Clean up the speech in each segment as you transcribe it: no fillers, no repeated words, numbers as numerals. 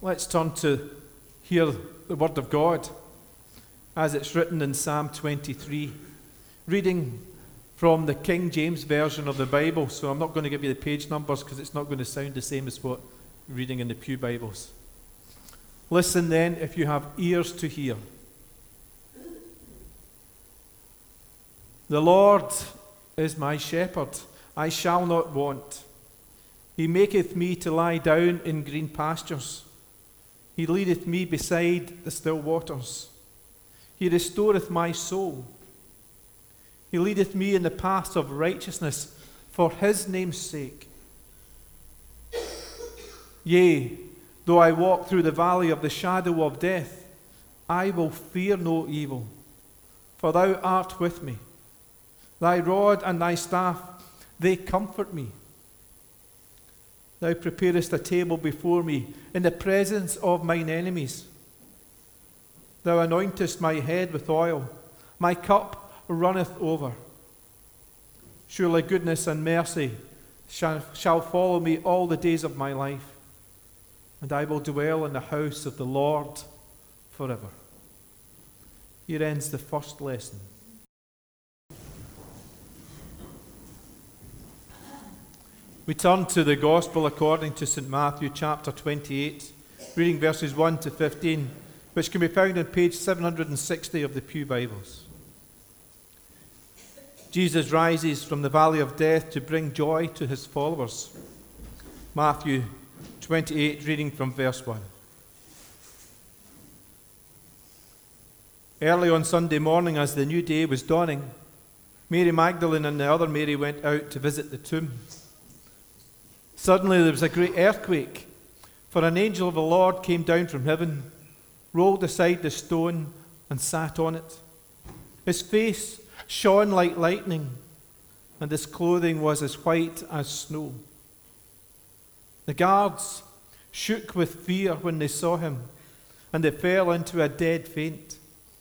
Let's turn to hear the word of God as it's written in Psalm 23, reading from the King James Version of the Bible. So I'm not going to give you the page numbers because it's not going to sound the same as what you're reading in the Pew Bibles. Listen then if you have ears to hear. The Lord is my shepherd, I shall not want. He maketh me to lie down in green pastures. He leadeth me beside the still waters. He restoreth my soul. He leadeth me in the paths of righteousness for his name's sake. Yea, though I walk through the valley of the shadow of death, I will fear no evil, for thou art with me. Thy rod and thy staff, they comfort me. Thou preparest a table before me in the presence of mine enemies. Thou anointest my head with oil. My cup runneth over. Surely goodness and mercy shall follow me all the days of my life, and I will dwell in the house of the Lord forever. Here ends the first lesson. We turn to the Gospel according to St. Matthew chapter 28, reading verses 1 to 15, which can be found on page 760 of the Pew Bibles. Jesus rises from the valley of death to bring joy to his followers. Matthew 28, reading from verse 1. Early on Sunday morning, as the new day was dawning, Mary Magdalene and the other Mary went out to visit the tomb. Suddenly there was a great earthquake, for an angel of the Lord came down from heaven, rolled aside the stone, and sat on it. His face shone like lightning, and his clothing was as white as snow. The guards shook with fear when they saw him, and they fell into a dead faint.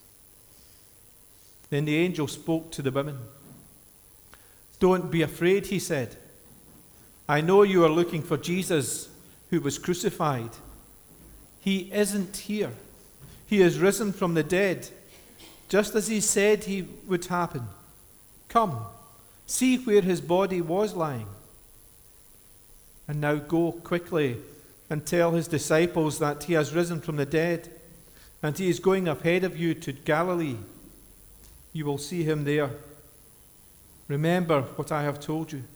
Then the angel spoke to the women. "Don't be afraid," he said. "I know you are looking for Jesus who was crucified. He isn't here. He is risen from the dead, just as he said he would happen. Come, see where his body was lying. And now go quickly and tell his disciples that he has risen from the dead, and he is going ahead of you to Galilee. You will see him there. Remember what I have told you."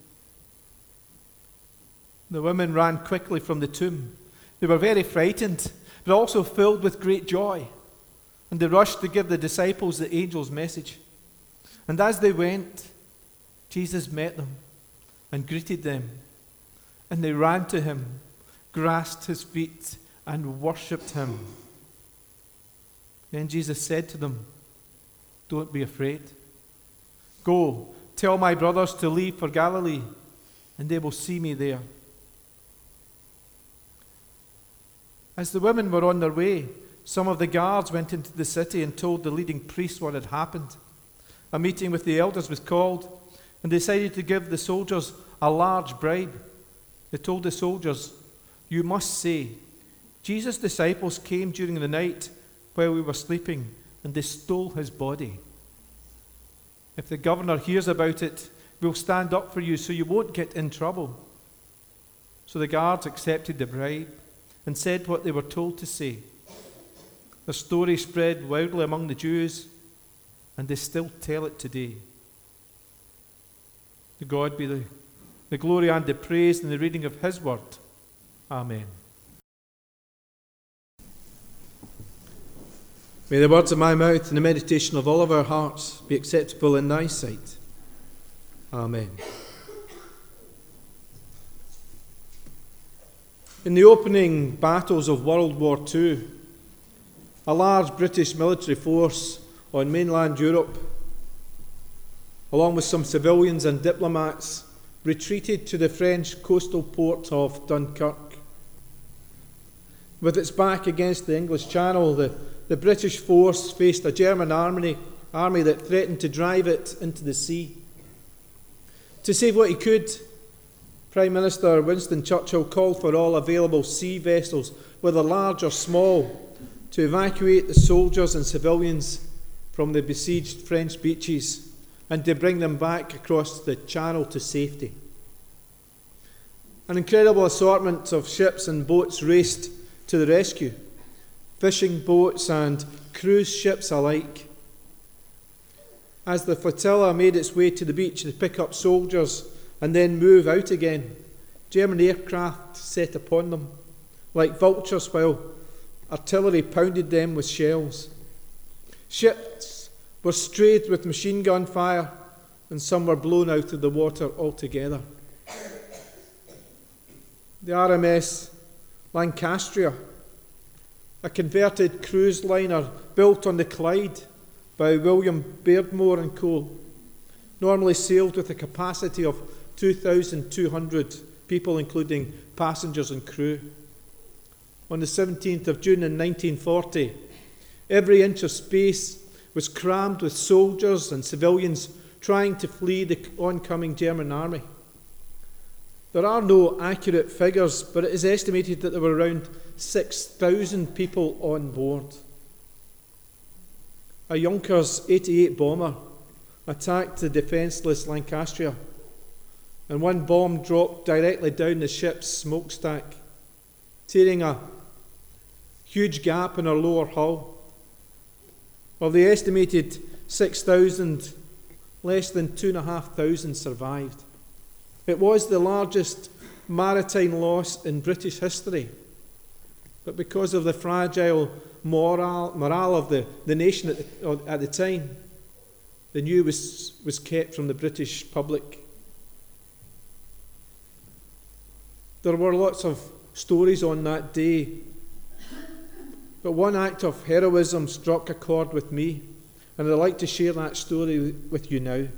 The women ran quickly from the tomb. They were very frightened, but also filled with great joy. And they rushed to give the disciples the angel's message. And as they went, Jesus met them and greeted them. And they ran to him, grasped his feet, and worshipped him. Then Jesus said to them, "Don't be afraid. Go, tell my brothers to leave for Galilee, and they will see me there." As the women were on their way, some of the guards went into the city and told the leading priests what had happened. A meeting with the elders was called, and decided to give the soldiers a large bribe. They told the soldiers, "You must say, 'Jesus' disciples came during the night while we were sleeping, and they stole his body. If the governor hears about it, we'll stand up for you so you won't get in trouble.'" So the guards accepted the bribe and said what they were told to say. The story spread wildly among the Jews, and they still tell it today. To God be the glory and the praise in the reading of his word. Amen. May the words of my mouth and the meditation of all of our hearts be acceptable in thy sight. Amen. In the opening battles of World War II, a large British military force on mainland Europe, along with some civilians and diplomats, retreated to the French coastal port of Dunkirk. With its back against the English Channel, the British force faced a German army that threatened to drive it into the sea. To save what he could, Prime Minister Winston Churchill called for all available sea vessels, whether large or small, to evacuate the soldiers and civilians from the besieged French beaches and to bring them back across the Channel to safety. An incredible assortment of ships and boats raced to the rescue, fishing boats and cruise ships alike. As the flotilla made its way to the beach to pick up soldiers and then move out again, German aircraft set upon them like vultures while artillery pounded them with shells. Ships were strayed with machine gun fire, and some were blown out of the water altogether. The RMS Lancastria, a converted cruise liner built on the Clyde by William Beardmore and Co., normally sailed with a capacity of 2,200 people, including passengers and crew. On the 17th of June in 1940, every inch of space was crammed with soldiers and civilians trying to flee the oncoming German army. There are no accurate figures, but it is estimated that there were around 6,000 people on board. A Junkers 88 bomber attacked the defenceless Lancastria, and one bomb dropped directly down the ship's smokestack, tearing a huge gap in her lower hull. Of the estimated 6,000, less than 2,500 survived. It was the largest maritime loss in British history, but because of the fragile morale of the nation at the time, the news was kept from the British public. There were lots of stories on that day, but one act of heroism struck a chord with me, and I'd like to share that story with you now.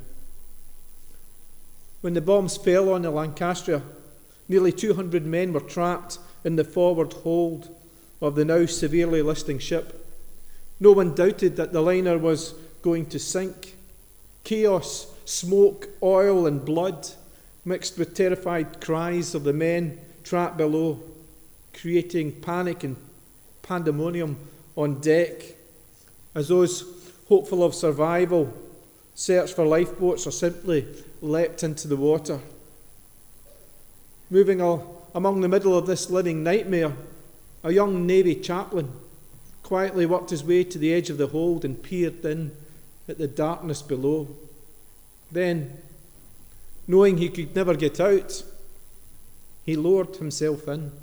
When the bombs fell on the Lancastria, nearly 200 men were trapped in the forward hold of the now severely listing ship. No one doubted that the liner was going to sink. Chaos, smoke, oil and blood, mixed with terrified cries of the men trapped below, creating panic and pandemonium on deck as those hopeful of survival searched for lifeboats or simply leapt into the water. Moving among the middle of this living nightmare, a young Navy chaplain quietly worked his way to the edge of the hold and peered in at the darkness below. Then, knowing he could never get out, he lowered himself in.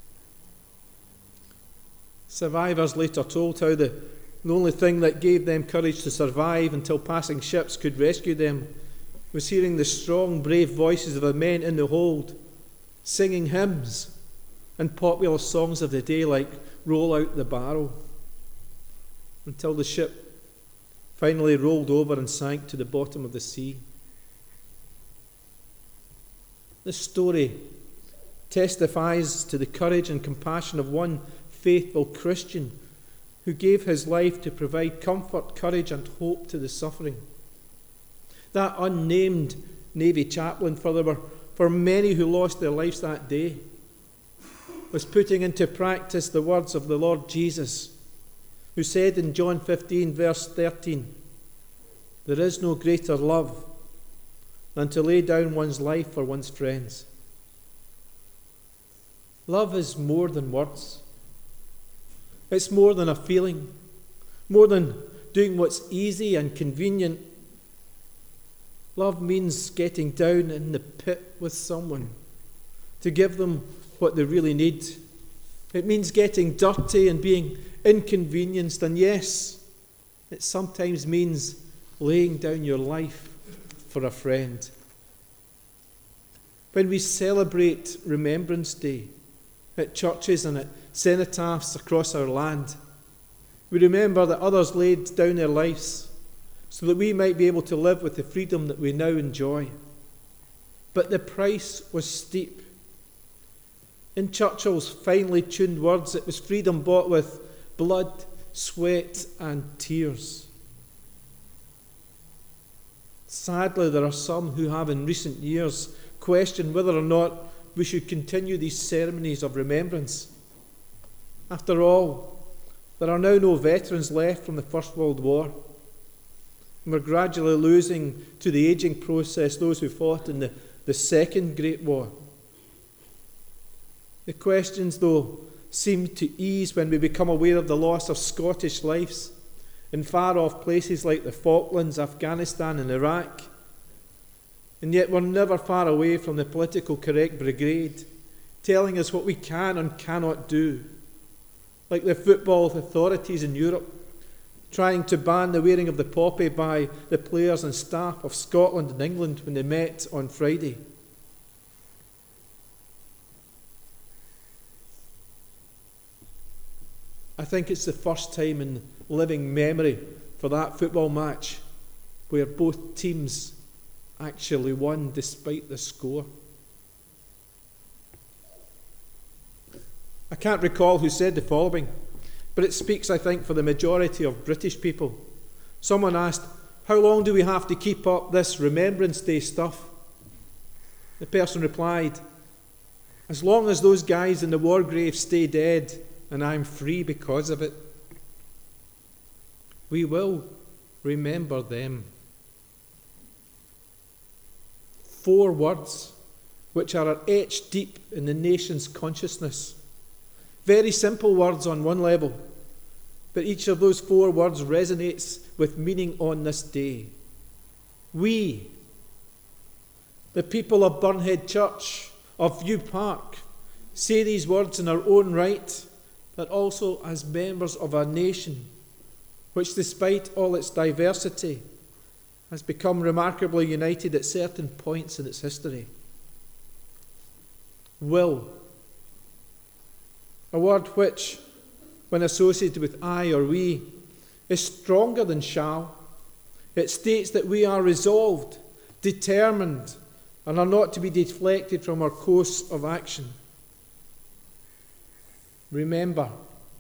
Survivors later told how the only thing that gave them courage to survive until passing ships could rescue them was hearing the strong, brave voices of the men in the hold singing hymns and popular songs of the day like Roll Out the Barrel, until the ship finally rolled over and sank to the bottom of the sea. This story testifies to the courage and compassion of one faithful Christian who gave his life to provide comfort, courage and hope to the suffering. That unnamed Navy chaplain, for many who lost their lives that day, was putting into practice the words of the Lord Jesus, who said in John 15, verse 13, "There is no greater love than to lay down one's life for one's friends." Love is more than words. It's more than a feeling, more than doing what's easy and convenient. Love means getting down in the pit with someone to give them what they really need. It means getting dirty and being inconvenienced. And yes, it sometimes means laying down your life for a friend. When we celebrate Remembrance Day at churches and at cenotaphs across our land, we remember that others laid down their lives so that we might be able to live with the freedom that we now enjoy. But the price was steep. In Churchill's finely tuned words, it was freedom bought with blood, sweat, and tears. Sadly, there are some who have in recent years question whether or not we should continue these ceremonies of remembrance. After all, there are now no veterans left from the First World War. And we're gradually losing to the aging process those who fought in the Second Great War. The questions, though, seem to ease when we become aware of the loss of Scottish lives in far-off places like the Falklands, Afghanistan and Iraq. And yet we're never far away from the political correct brigade telling us what we can and cannot do, like the football authorities in Europe trying to ban the wearing of the poppy by the players and staff of Scotland and England when they met on Friday. I think it's the first time in living memory for that football match where both teams actually won despite the score. I can't recall who said the following, but it speaks, I think, for the majority of British people. Someone asked, "How long do we have to keep up this Remembrance Day stuff?" The person replied, "As long as those guys in the war grave stay dead and I'm free because of it." We will remember them. 4 words which are etched deep in the nation's consciousness. Very simple words on one level, but each of those 4 words resonates with meaning on this day. We, the people of Burnhead Church, of View Park, say these words in our own right, but also as members of a nation which, despite all its diversity, has become remarkably united at certain points in its history. Will, a word which, when associated with I or we, is stronger than shall. It states that we are resolved, determined, and are not to be deflected from our course of action. Remember,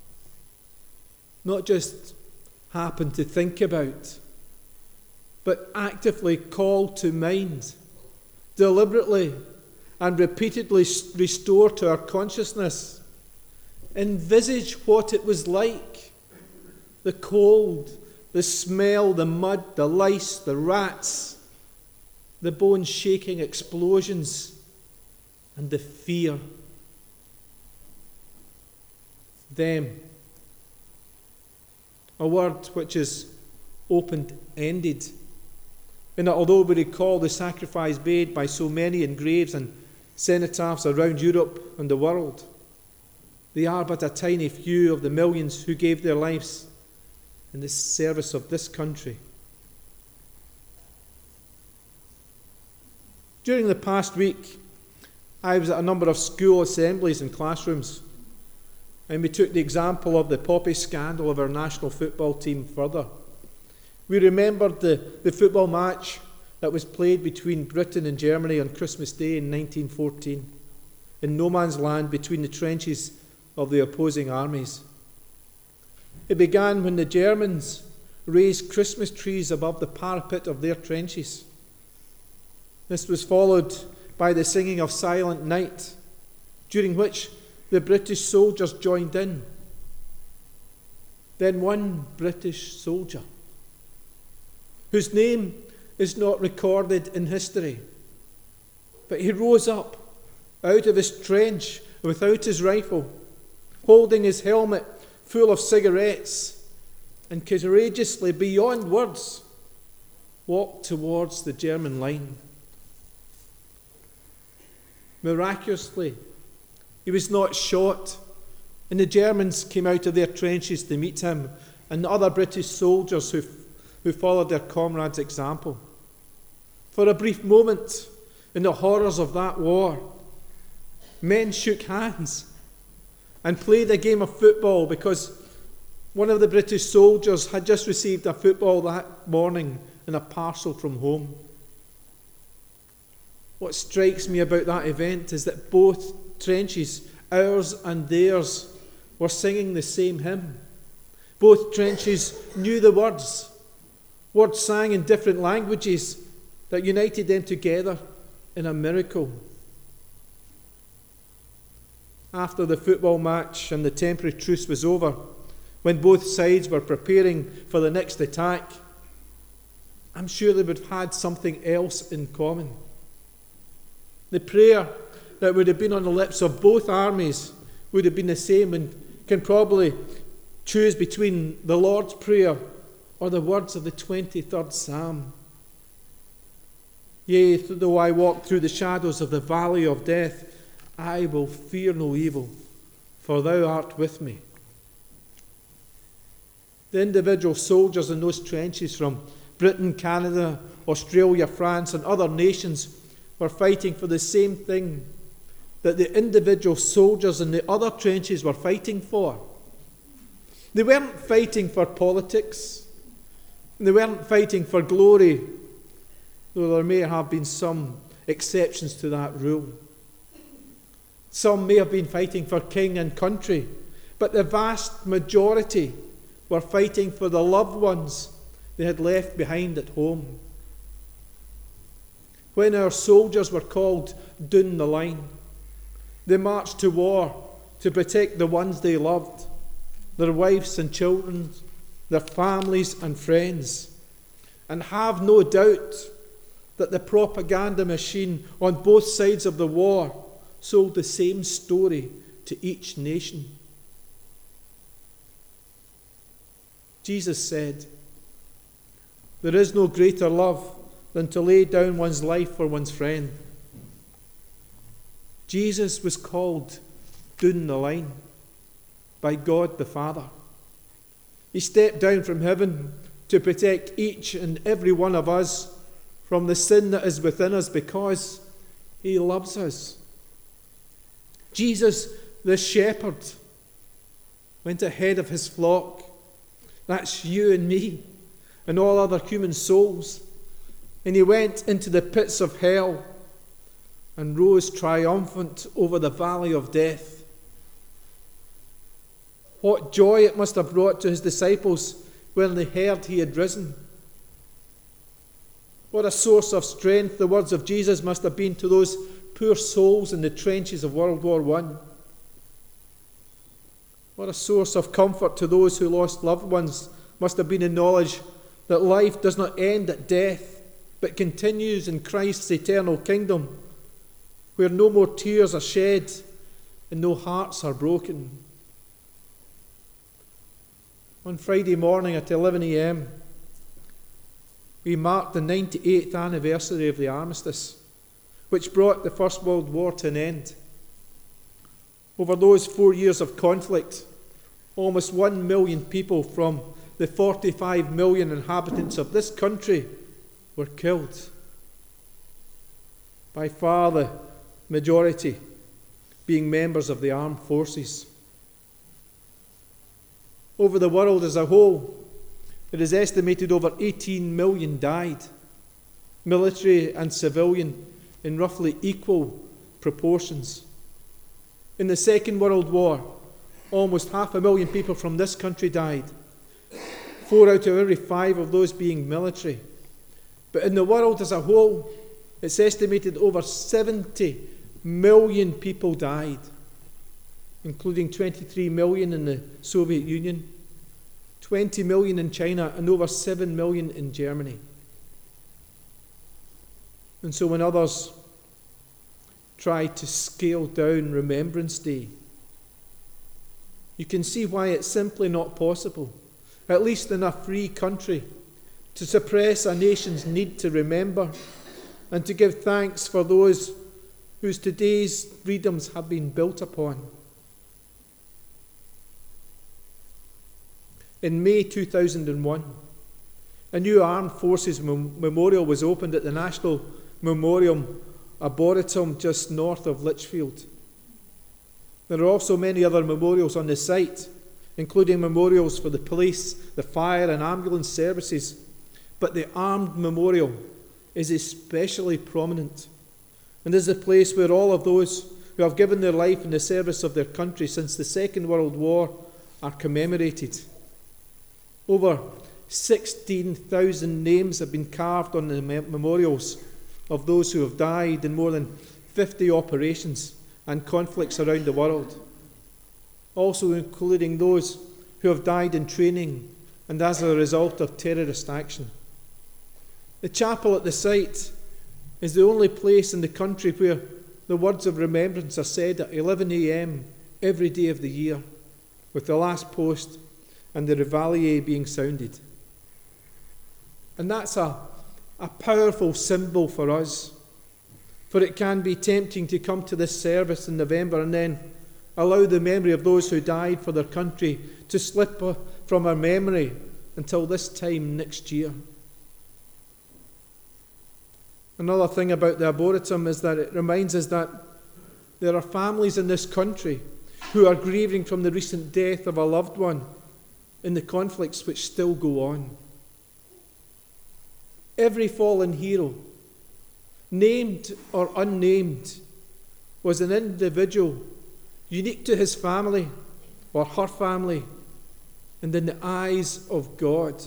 not just happen to think about, but actively call to mind, deliberately and repeatedly restore to our consciousness. Envisage what it was like: the cold, the smell, the mud, the lice, the rats, the bone-shaking explosions, and the fear. Them, a word which is open-ended, in that although we recall the sacrifice made by so many in graves and cenotaphs around Europe and the world, they are but a tiny few of the millions who gave their lives in the service of this country. During the past week, I was at a number of school assemblies and classrooms, and we took the example of the poppy scandal of our national football team further. We remembered the football match that was played between Britain and Germany on Christmas Day in 1914, in no man's land between the trenches of the opposing armies. It began when the Germans raised Christmas trees above the parapet of their trenches. This was followed by the singing of Silent Night, during which the British soldiers joined in. Then one British soldier, whose name is not recorded in history, but he rose up out of his trench without his rifle, holding his helmet full of cigarettes, and courageously, beyond words, walked towards the German line. Miraculously, he was not shot, and the Germans came out of their trenches to meet him, and the other British soldiers who followed their comrades' example. For a brief moment, in the horrors of that war, men shook hands and played a game of football because one of the British soldiers had just received a football that morning in a parcel from home. What strikes me about that event is that both trenches, ours and theirs, were singing the same hymn. Both trenches knew the words sang in different languages that united them together in a miracle. After the football match and the temporary truce was over, when both sides were preparing for the next attack, I'm sure they would have had something else in common. The prayer that would have been on the lips of both armies would have been the same, and can probably choose between the Lord's Prayer or the words of the 23rd Psalm. Yea, though I walk through the shadows of the valley of death, I will fear no evil, for thou art with me. The individual soldiers in those trenches from Britain, Canada, Australia, France, and other nations were fighting for the same thing that the individual soldiers in the other trenches were fighting for. They weren't fighting for politics. They weren't fighting for glory, though there may have been some exceptions to that rule. Some may have been fighting for king and country, but the vast majority were fighting for the loved ones they had left behind at home. When our soldiers were called down the line, they marched to war to protect the ones they loved, their wives and children, their families and friends. And have no doubt that the propaganda machine on both sides of the war sold the same story to each nation. Jesus said, "There is no greater love than to lay down one's life for one's friend." Jesus was called down the line by God the Father. He stepped down from heaven to protect each and every one of us from the sin that is within us, because he loves us. Jesus, the shepherd, went ahead of his flock. That's you and me and all other human souls. And he went into the pits of hell and rose triumphant over the valley of death. What joy it must have brought to his disciples when they heard he had risen. What a source of strength the words of Jesus must have been to those poor souls in the trenches of World War I. What a source of comfort to those who lost loved ones must have been the knowledge that life does not end at death, but continues in Christ's eternal kingdom, where no more tears are shed and no hearts are broken. On Friday morning at 11 a.m, we marked the 98th anniversary of the armistice, which brought the First World War to an end. Over those 4 years of conflict, almost 1 million people from the 45 million inhabitants of this country were killed. By far the majority being members of the armed forces. Over the world as a whole, it is estimated over 18 million died, military and civilian, in roughly equal proportions. In the Second World War, almost 500,000 people from this country died, 4 out of every 5 of those being military. But in the world as a whole, it's estimated over 70 million people died, including 23 million in the Soviet Union, 20 million in China, and over 7 million in Germany. And so when others try to scale down Remembrance Day, you can see why it's simply not possible, at least in a free country, to suppress a nation's need to remember and to give thanks for those whose today's freedoms have been built upon. In May 2001, a new Armed Forces memorial was opened at the National Memorial Arboretum just north of Lichfield. There are also many other memorials on the site, including memorials for the police, the fire and ambulance services, but the Armed Memorial is especially prominent and is a place where all of those who have given their life in the service of their country since the Second World War are commemorated. Over 16,000 names have been carved on the memorials, of those who have died in more than 50 operations and conflicts around the world, also including those who have died in training and as a result of terrorist action. The chapel at the site is the only place in the country where the words of remembrance are said at 11 a.m. every day of the year, with the last post and the Reveille being sounded. And that's a powerful symbol for us, for it can be tempting to come to this service in November and then allow the memory of those who died for their country to slip from our memory until this time next year. Another thing about the Arboretum is that it reminds us that there are families in this country who are grieving from the recent death of a loved one in the conflicts which still go on. Every fallen hero, named or unnamed, was an individual unique to his family or her family and in the eyes of God.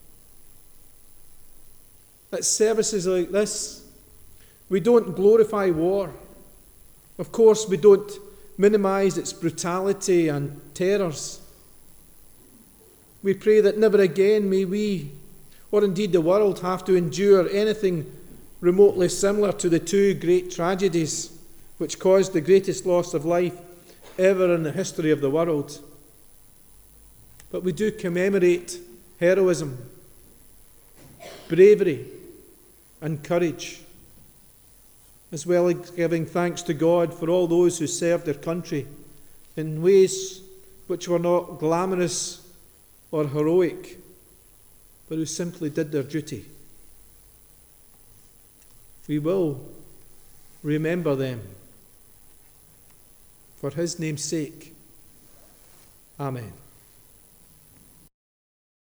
At services like this, we don't glorify war. Of course, we don't minimize its brutality and terrors. We pray that never again may we, or indeed the world, have to endure anything remotely similar to the two great tragedies which caused the greatest loss of life ever in the history of the world. But we do commemorate heroism, bravery, and courage, as well as giving thanks to God for all those who served their country in ways which were not glamorous or heroic, but who simply did their duty. We will remember them for his name's sake. Amen.